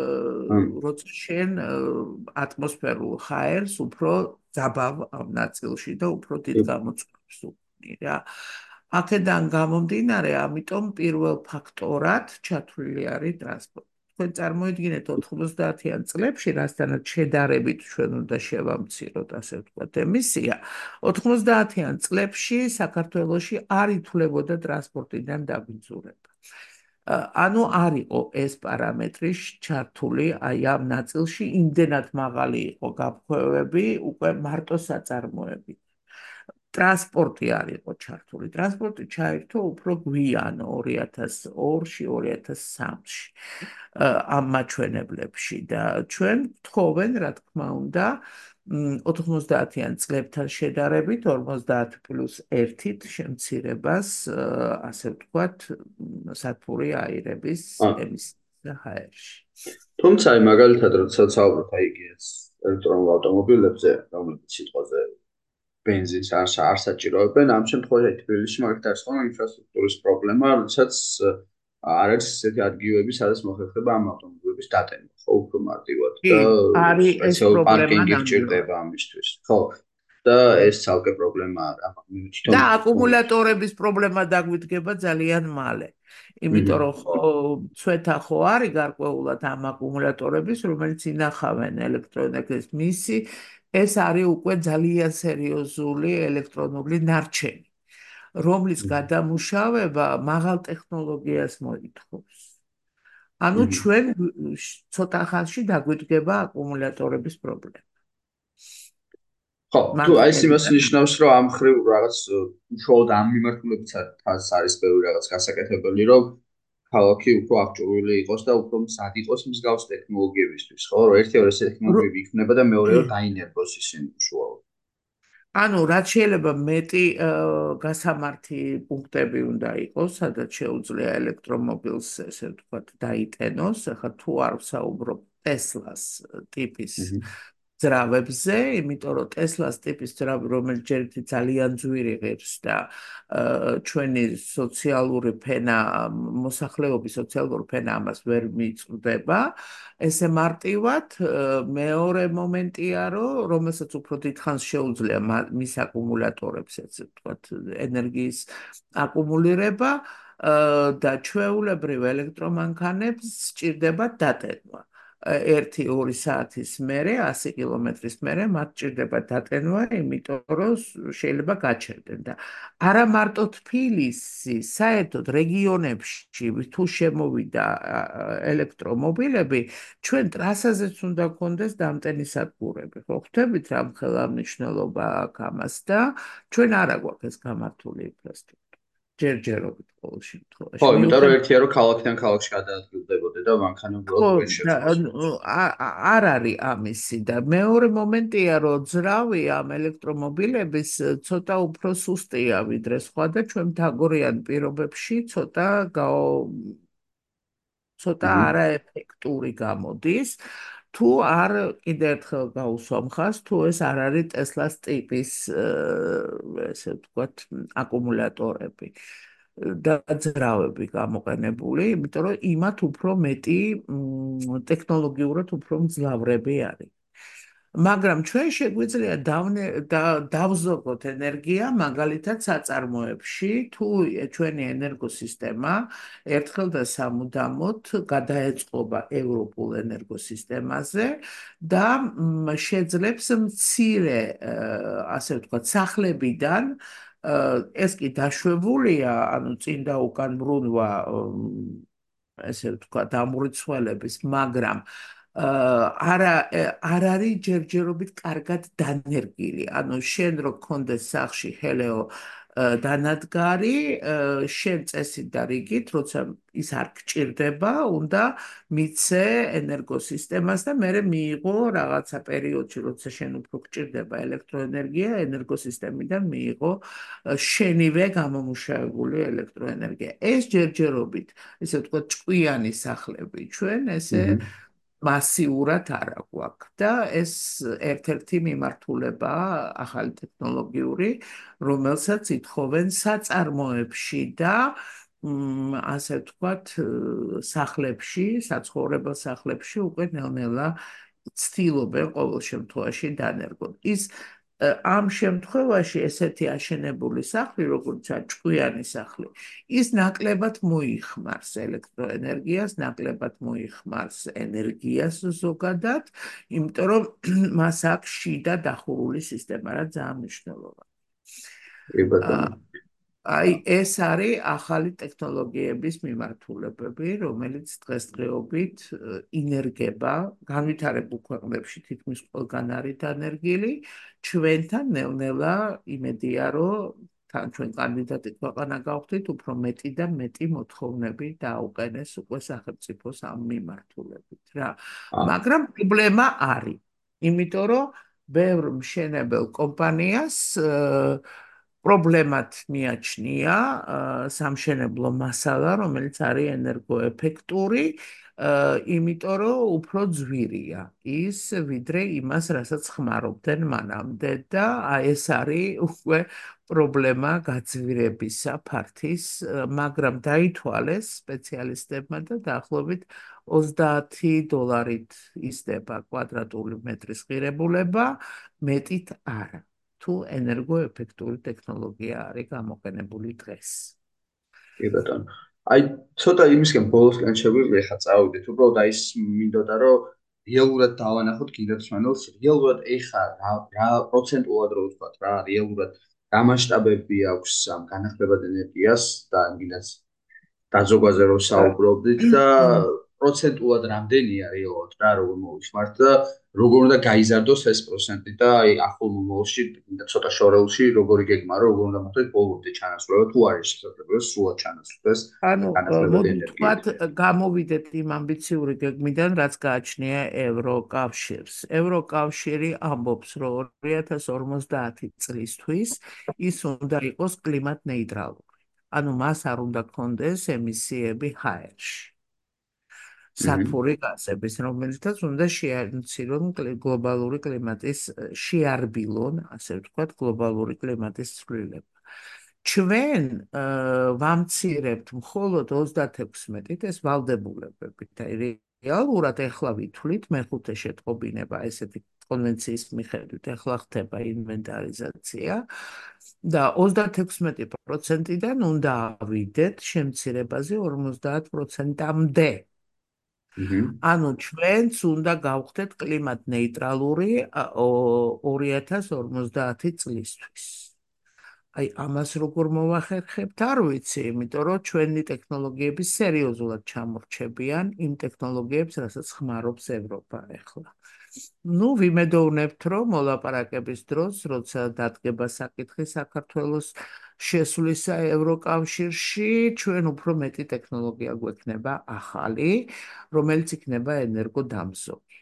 როცა შენ ატმოსფერულ ჰაერს უფრო ძაბავ ამ ნაწილში და უფრო დიდ გამოწვევებს უქმნი რა. აქედან გამომდინარე, ამიტომ პირველ ფაქტორად ჩათვლილი არის ტრანსპორტი. თქვენ წარმოიდგინეთ ოთხმოცდაათიან წლებში, რასთანაც შედარებით ჩვენ უნდა შევამციროთ, ასე ვთქვათ, ემისია. ოთხმოცდაათიან წლებში საქართველოში არ ითვლებოდა ტრანსპორტიდან დაბინძურება. ანუ არ იყო ეს პარამეტრი ჩართული აი ამ ნაწილში, იმდენად მაღალი იყო გაფქვევები უკვე მარტო საწარმოებით. ტრანსპორტი არ იყო ჩართული. ტრანსპორტი ჩაირთო უფრო გვიან ორი ათას ორში, ორი ათას სამში ამ მაჩვენებლებში და ჩვენ ვთხოვენ, რა თქმა უნდა, ოთხმოცდაათიან წლებთან შედარებით ორმოცდაათ პლუს ერთით შემცირებას, ასე ვთქვათ, სათბური აირების ემისიას ჰაერში. თუმცა აი მაგალითად, როდესაც საუბრობთ აი ეს ელექტრონულ ავტომობილებზე, რომლებიც სიტყვაზე ბენზინს არ საჭიროებენ, ამ შემთხვევაში თბილისში მაგალითად არის ხოლმე ინფრასტრუქტურის პრობლემა, როდესაც არ არის ესეთი ადგილები, სადაც მოხერხება ამ ავტომობილების დატანება. ხო უფრო მარტივად კი, და არის ეს სპეციალური პრობლემა პარკინგი ნამდვილად. გჭირდება ამისთვის. ხო. და ეს ცალკე პრობლემა არა, მაგრამ და თვითონ აკუმულატორების პრობლემა დაგვიდგება ძალიან მალე. იმიტომ მჰმ. რომ ხო ცვეთა ხო არის გარკვეულად ამ აკუმულატორების, რომელიც ინახავენ ელექტროენერგიის მისი, ეს არის უკვე ძალიან სერიოზული ელექტრონული ნარჩენი, რომლის მჰმ. გადამუშავება მაღალ ტექნოლოგიას მოითხოვს. ანუ მჰმ. ჩვენ ცოტა ხანში დაგვიდგება აკუმულატორების პრობლემა. ხო, თუ აი ეს იმას მანქანებიდან ნიშნავს, რომ ამ ხრივ რაღაც უშუალოდ ამ მიმართულებითაც არის ბევრი რაღაც გასაკეთებელი, რომ ქალაქი უფრო აღჭურვილი იყოს და უფრო მზად იყოს მსგავს ტექნოლოგიებისთვის, ხო? რომ ერთი ორი რო- ტექნოლოგიები იქნება და მეორე რომ დაინერგოს ისინი უშუალოდ. ანუ რაც შეიძლება მეტი ა, გასამართი პუნქტები უნდა იყოს, სადაც შეუძლია ელექტრომობილს, ესე ვთქვათ, დაიტენოს. ახლა თუ არ ვსაუბრობ ტესლას ტიპის მჰმ. ძრავებზე, იმიტომ რომ ტესლას ტიპის ძრავი, რომელიც ჯერითი ძალიან ძვირი ღირს და ა, ჩვენი სოციალური ფენა, მოსახლეობის სოციალური ფენა ამას ვერ მიწვდება, ესე მარტივად ა, მეორე მომენტია, რომ რომელსაც უფრო დიდხანს შეუძლია მა- მის აკუმულატორებს, έτσι ვთქვათ, ენერგიის აკუმულირება ა, და ჩვეულებრივ ელექტრომანქანებს სჭირდება დატენვა. ერთი ორი საათის მერე, ასი კილომეტრის მერე მათ სჭირდება დატენვა, იმიტომ რომ შეიძლება გაჩერდნენ და არა მარტო თბილისი, საერთოდ რეგიონებში თუ შემოვიდა ა, ელექტრომობილები, ჩვენ ტრასაზეც უნდა გქონდეს დამტენი სადგურები. ხო ხვდებით რა მხელა მნიშვნელობა აქვს ამას და ჩვენ არა გვაქვს ეს გამართული ინფრასტრუქტურა. ჯერჯერობით ყოველ ხო, შემთხვევაში. იმიტომ რომ მიუხედავად ერთია რომ ქალაქიდან ქალაქში გადაადგილდებოდი და მანქანა ხო, უბრალოდ ვერ და შეძლოს. ანუ ა- ა- არ არის ამისი და მეორე მომენტია, რომ ძრავი ამ ელექტრომობილების ცოტა უფრო სუსტია ვიდრე სხვა და ჩვენ მთაგორიან პირობებში ცოტა გაო ცოტა მჰმ. არაეფექტური გამოდის. თუ არ კიდე ერთხელ გავუსვამ ხას, თუ ეს არ არის ტესლას ტიპის э, ესე ვთქვათ აკუმულატორები და ძრავები გამოყენებული, იმიტომ რომ იმათ უფრო მეტი მ, ტექნოლოგიურად უფრო მძლავრები არის. მაგრამ ჩვენ შეგვიძლია დავნე- და- დავზოგოთ ენერგია მაგალითად საწარმოებში, თუ ჩვენი ენერგოსისტემა ერთხელ და სამუდამოდ გადაეწყობა ევროპულ ენერგოსისტემაზე და მ, შეძლებს მცირე, э, ასე ვთქვათ, სახლებიდან э, ეს კი დაშვებულია, ანუ წინ და უკან ბრუნვა, ესე ვთქვათ, ამურიცხველების, მაგრამ აა, არა ე, არ არის ჯერჯერობით კარგად დანერგილი. ანუ შენ რო გქონდეს სახლში ჰელეო ა, დანადგარი, ა, შენ წესით და რიგით, როცა ის არ გჭირდება, უნდა მიცე ენერგოსისტემას და მერე მიიღო რაღაცა პერიოდში, როცა შენ უფრო გჭირდება ელექტროენერგია, ენერგოსისტემიდან მიიღო ა, შენივე გამომუშავებული ელექტროენერგია. ეს ჯერჯერობით, ესე ვთქვათ, ჭკვიანი სახლები ჩვენ ესე მჰმ. მასიურად არ აგვაქვს და ეს ერთ-ერთი მიმართულებაა ახალი ტექნოლოგიური, რომელსაც ითხოვენ საწარმოებში და მ, ასე ვთქვათ, სახლებში, საცხოვრებელ სახლებში უკვე ნელ-ნელა ცდილობენ ყოველ შემთხვევაში დანერგონ. ის ე, ამ შემთხვევაში ესეთი აშენებული სახლი, როგორიცაა ჭკვიანი სახლი, ის ნაკლებად მოიხმარს ელექტროენერგიას, ნაკლებად მოიხმარს ენერგიას ზოგადად, იმიტომ რომ მას აქვს შიდა დახურული სისტემა, რაც ძალიან მნიშვნელოვანია. კი აა, ბატონო. აი ეს არის ახალი ტექნოლოგიების მიმართულებები, რომელიც დღესდღეობით э, ინერგება, განვითარებულ ქვეყნებში თითქმის ყველგან არის დანერგილი, ჩვენთან ნელ-ნელა იმედია, რომ თან ჩვენ კანდიდატი ქვეყანა გავხდით, უფრო მეტი და მეტი მოთხოვნები დაუყენეს უკვე სახელმწიფოს ამ მიმართულებით რა. აა, მაგრამ პრობლემა არის, იმიტომ რომ ბევრ მშენებელ კომპანიას э, პრობლემად მიაჩნია ა, სამშენებლო მასალა, რომელიც არის ენერგოეფექტური, ა, იმიტომ რომ უფრო ძვირია ის ვიდრე იმას, რასაც ხმარობდნენ მანამდე და აი ეს არის უკვე პრობლემა გაძვირებისა ფართის, э, მაგრამ დაითვალეს სპეციალისტებმა და დაახლოებით ოცდაათი დოლარით ისდება კვადრატული მეტრის ღირებულება, მეტით არა. თუ ენერგოეფექტური ტექნოლოგია არის გამოყენებული დღეს. კი ბატონო. აი ცოტა იმისკენ ბოლოსკენ შეგვიძლია ხა წავიდეთ. უბრალოდ აი ეს მინდოდა რომ რეალურად დავანახოთ კიდაცმენელს, რეალურად ეხა რა რა პროცენტულად რო ვთქვათ რა, რეალურად რა მასშტაბები აქვს ამ განახლებად ენერგიას და იმას დაზოგვაზე რომ საუბრობდით და პროცენტულად რამდენია რეალურად რა როგორ მოვიხმართ და როგორ უნდა გაიზარდოს ეს პროცენტი და აი ახლო მომავალში და ცოტა შორეულში როგორი გეგმა რომ როგორ უნდა მოხდეს ბოლომდე ჩანაცვლება თუ არის შესაძლებელი რომ სრულად ჩანაცვლდეს ანუ ა, განახლებადი მოდი ვთქვათ, ენერგიით. გამოვიდეთ იმ ამბიციური გეგმიდან, რაც გააჩნია ევროკავშირს. ევროკავშირი ამბობს, რომ ორი ათას ორმოცდაათი წლისთვის ის უნდა იყოს კლიმატ ნეიტრალური. ანუ მას არ უნდა ქონდეს ემისიები ჰაერში. აჰა. სათბური გაზების, რომელთაც უნდა შეამცირონ კლი- გლობალური კლიმატის, შეარბილონ, ასე ვთქვათ, გლობალური კლიმატის ცვლილება. ჩვენ э, ვამცირებთ მხოლოდ ოცდათექვსმეტით ეს ვალდებულებებით. აი რეალურად ეხლა ვითვლით მეხუთე შეტყობინება ესეთი კონვენციის მიხედვით ეხლა ხდება ინვენტარიზაცია და ოცდათექვსმეტი პროცენტიდან უნდა ავიდეთ შემცირებაზე ორმოცდაათ პროცენტამდე. აჰა. ანუ ჩვენც უნდა გავხდეთ კლიმატ ნეიტრალური ა, ო- ორი ათას ორმოცდაათი წლისთვის. აი ამას როგორ მოვახერხებთ არ ვიცი, იმიტომ რომ ჩვენი ტექნოლოგიები სერიოზულად ჩამორჩებიან იმ ტექნოლოგიებს, რასაც ხმარობს ევროპა ახლა. ნუ ვიმედოვნებთ, რომ მოლაპარაკების დროს, როცა დადგება საკითხი საქართველოს შესვლისა ევროკავშირში, ჩვენ უფრო მეტი ტექნოლოგია გვექნება ახალი, რომელიც იქნება ენერგოდამზოგი.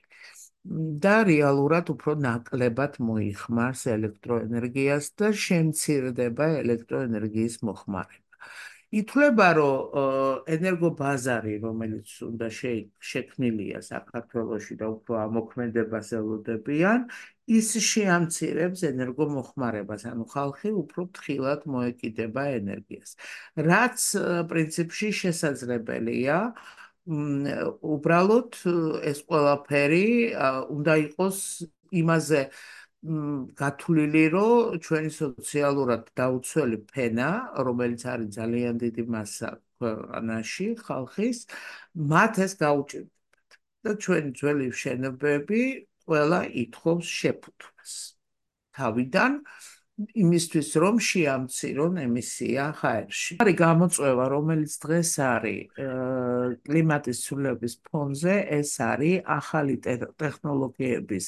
და რეალურად უფრო ნაკლებად მოიხმარს ელექტროენერგიას და შემცირდება ელექტროენერგიის მოხმარება. ითვლება, რომ ö, ენერგობაზარი, რომელიც უნდა შე- შექმნილია საქართველოში და უფრო ამოქმედებას ელოდებიან, ის შეამცირებს ენერგომოხმარებას, ანუ ხალხი უფრო ფრთხილად მოეკიდება ენერგიას. რაც ö, პრინციპში შესაძლებელია, მ, უბრალოდ э, ეს ყველაფერი ა, უნდა იყოს იმაზე მ, გათვლილი, რომ ჩვენი სოციალურად დაუცველი ფენა, რომელიც არის ძალიან დიდი მასა ქვეყანაში ხალხის, მათ ეს გაუჭირდებათ. და ჩვენი ძველი მშენებლები ყველა ითხოვს შეფუთვას თავიდან იმისთვის, რომ შეამცირონ ემისია ჰაერში. არის გამოწვევა, რომელიც დღეს არის э, კლიმატის ცვლილების ფონზე, ეს არის ახალი ტე- ტექნოლოგიების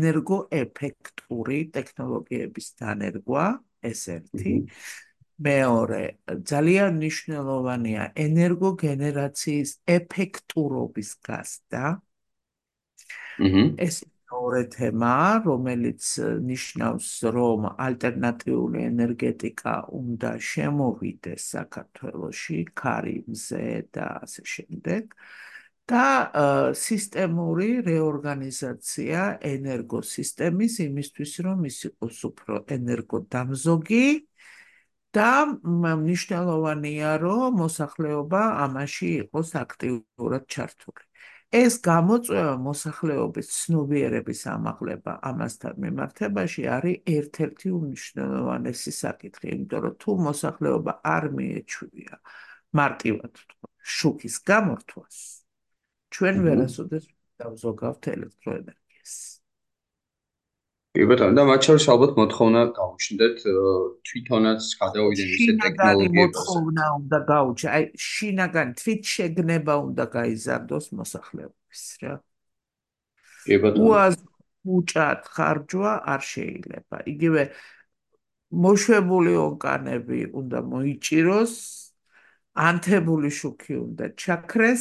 ენერგოეფექტური ტექნოლოგიების დანერგვა, ეს ერთი. აჰა. მეორე, ძალიან მნიშვნელოვანია ენერგოგენერაციის ეფექტურობის გაზრდა. აჰა. ეს მეორე თემა, რომელიც э, ნიშნავს, რომ ალტერნატიული ენერგეტიკა უნდა შემოვიდეს საქართველოში, ქარიმზე და ასე შემდეგ. და э, სისტემური რეორგანიზაცია ენერგოსისტემის იმისთვის, რომ ის იყოს უფრო ენერგოდამზოგი და м, მნიშვნელოვანია, რომ მოსახლეობა ამაში იყოს აქტიურად ჩართული. ეს გამოწვევა მოსახლეობის ცნობიერების ამაღლება ამასთან მიმართებაში არის ერთ-ერთი უმნიშვნელოვანესი საკითხი, იმიტომ რომ თუ მოსახლეობა არ მიეჩვია მარტივად ვთქვა, შუქის გამორთვას, ჩვენ აჰა. ვერასოდეს დავზოგავთ ელექტროენერგიას. კი ბატონო და მათ შორის ალბათ მოთხოვნა გავუჩნდეთ ö, თვითონაც გადავიდნენ ისეთ შინაგანი ტექნოლოგიებაზე. მოთხოვნა უნდა გაუჩა, აი შინაგან თვით შეგნება უნდა გაიზარდოს მოსახლეობის რა. კი ბატონო. უჭად ხარჯვა არ შეიძლება. იგივე მოშვებული ონკანები უნდა მოიჭიროს, ანთებული შუქი უნდა ჩაქრეს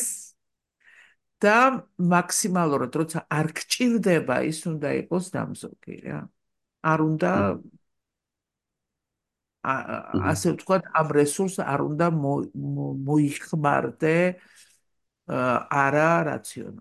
და მაქსიმალურად, როცა არ გჭირდება, ის უნდა იყოს დამზოგი რა. არ უნდა აჰა. ა- ა- აჰა. ასე ვთქვათ, ამ რესურსს არ უნდა მო- მო- მოიხმარდე ა, არა რაციონალურად.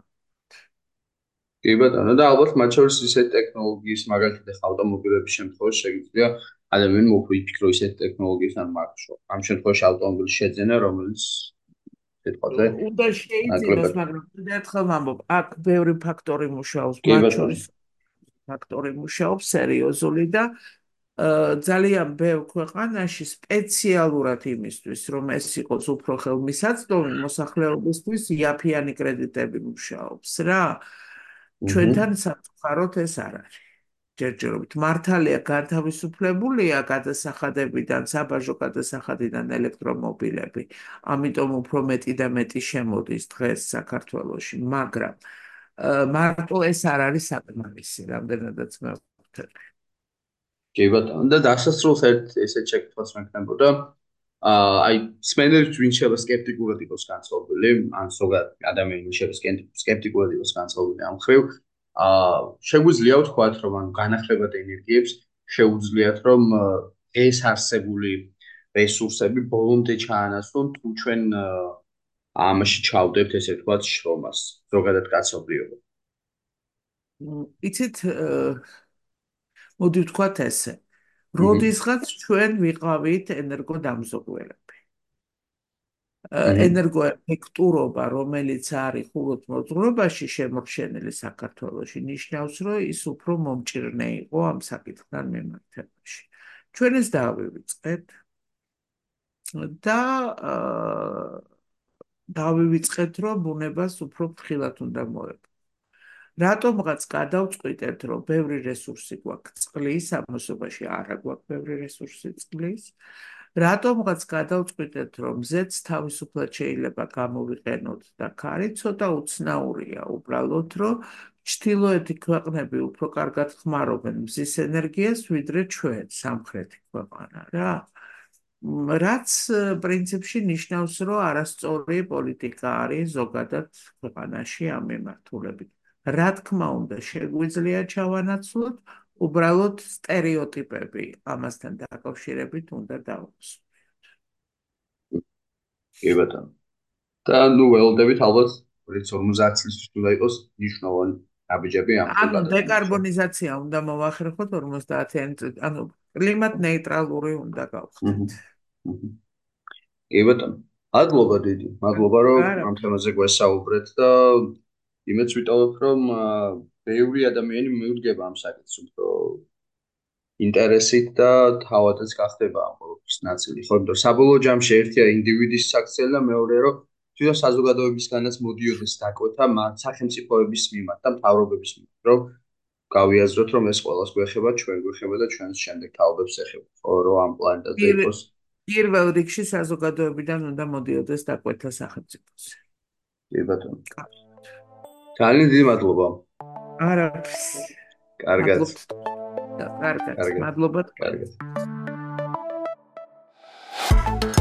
კი ბატონო და ალბათ მათ შორის ისეთ ტექნოლოგიის მაგალითად ახლა ავტომობილების შემთხვევაში შეგვიძლია ადამიანი მოფიქრო ისეთ ტექნოლოგიას ან მარშრუტ. ამ შემთხვევაში ავტომობილის შეძენა, რომელიც სიტყვაზე უნდა შეიძინოს, ნაკლებად. მაგრამ კიდევ ერთხელ ვამბობ, აქ ბევრი ფაქტორი მუშაობს, კი მათ ბატონო. შორის ფაქტორი მუშაობს სერიოზული და აა, ძალიან ბევრ ქვეყანაში სპეციალურად იმისთვის, რომ ეს იყოს უფრო ხელმისაწვდომი მოსახლეობისთვის, იაფიანი კრედიტები მუშაობს რა. აჰა. ჩვენთან სამწუხაროდ ეს არ არის. ჯერჯერობით მართალია განთავისუფლებულია გადასახადებიდან, საბაჟო გადასახადიდან ელექტრომობილები, ამიტომ უფრო მეტი და მეტი შემოდის დღეს საქართველოში, მაგრამ აა, მარტო ეს არ არის საკმარისი, რამდენადაც მე ვხვდები. კი ბატონო, და დასასრულს ერთ ესეთ შეკითხვას მექნებოდა. აა, აი, სპენდერს ვინ შეიძლება სკეპტიკურად იყოს განწყობილი, ან ზოგადად ადამიანი ვინ შეიძლება სკენ- სკეპტიკურად იყოს განწყობილი ამ ხრივ. აა, შეგვიძლია ვთქვათ, რომ ან განახლებად ენერგიებს შეუძლიათ, რომ აა, ეს არსებული რესურსები ბოლომდე ჩაანაცვლონ, თუ ჩვენ აა, ამაში ჩავდებთ, ესე ვთქვათ, შრომას, ზოგადად კაცობრიობა. მ, იცით, აა, მოდი ვთქვათ ესე. აჰა. როდისღაც ჩვენ ვიყავით ენერგოდამზოგველები. აა, აჰა. ენერგოეფექტურობა, რომელიც არის ხუროთმოძღვრობაში შემორჩენილი საქართველოში, ნიშნავს, რომ ის უფრო მომჭირნე იყო ამ საკითხთან მიმართებაში. ჩვენ ეს დავივიწყეთ და აა, დავივიწყეთ, რომ ბუნებას უფრო ფრთხილად უნდა მოეპო. რატომღაც გადავწყვიტეთ, რომ ბევრი რესურსი გვაქვს წყლის, ამასობაში არა გვაქვს ბევრი რესურსი წყლის. რატომღაც გადავწყვიტეთ, რომ მზეც თავისუფლად შეიძლება გამოვიყენოთ და ქარი ცოტა უცნაურია, უბრალოდ რომ ჩრდილოეთი ქვეყნები უფრო კარგად ხმარობენ მზის ენერგიას, ვიდრე ჩვენ, სამხრეთი ქვეყანა რა. მ, რაც э, პრინციპში ნიშნავს, რომ არასწორი პოლიტიკა არის ზოგადად ქვეყანაში ამ მიმართულებით. რა თქმა უნდა, შეგვიძლია ჩავანაცვლოთ, უბრალოდ სტერეოტიპები ამასთან დაკავშირებით უნდა დავუსვათ. კი ბატონო. და ნუ ველოდებით ალბათ რიც ორმოცდაათ წლისთვის უნდა იყოს მნიშვნელოვანი აბიჯები ამ ხრივ ანუ გადაწყვეტილებში. დეკარბონიზაცია უნდა მოვახერხოთ ორმოცდაათიანი წლით, ანუ კლიმატ ნეიტრალური უნდა აჰა. გავხდეთ. აჰა. კი ბატონო. მადლობა დიდი. მადლობა რომ არა, ამ თემაზე გვესაუბრეთ და იმედს ვიტოვებ რომ აა, ბევრი ადამიანი მიუდგება ამ საკითხს უფრო ინტერესით და თავადაც გახდება ამ ყოველთვის ნაწილი. ხო, იმიტომ საბოლოო ჯამში ერთია ინდივიდის საქციელი და მეორეა რომ თვითონ საზოგადოებისგანაც მოდიოდეს დაკვეთა მათ სახელმწიფოების მიმართ და მთავრობების მიმართ, რომ გავიაზროთ რომ ეს ყველას გვეხება, ჩვენ გვეხება და ჩვენს შემდეგ თაობებს ეხება. ხო, რომ ამ პლანეტაზე პირ- იყოს. პირველ რიგში საზოგადოებიდან უნდა მოდიოდეს დაკვეთა სახელმწიფოზე. კი ბატონო. ძალიან დიდი მადლობა. არაფერს. კარგად. მადლობთ. და კარგად. კარგად. მადლობა. კარგად.